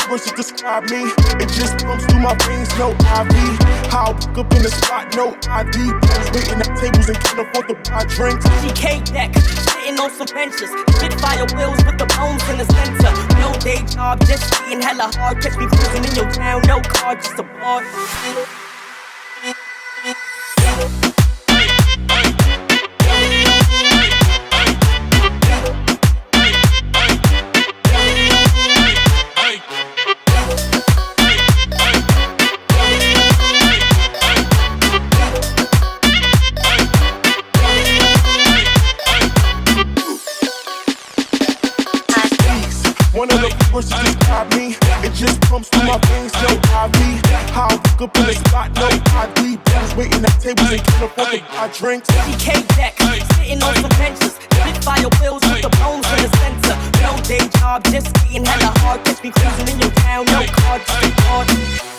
words to describe me. It just pumps through my veins, no IV. How I woke up in the spot, no ID. Waiting at tables and can't afford to buy drinks. GK deck, sitting on some benches. Spitfire wheels with the bones in the center. No day job, just being hella hard. Catch me cruising in your town, no car, just a bar. One of the words to describe me. It just pumps through my veins, no IV. How I woke up in the spot, no ID. Brothers waiting at tables and can't afford to buy drinks. GK deck, sitting on some benches. Spitfire wheels with the bones in the center. No day job, just getting hella hard. Catch me cruising in your town, no car, just a car.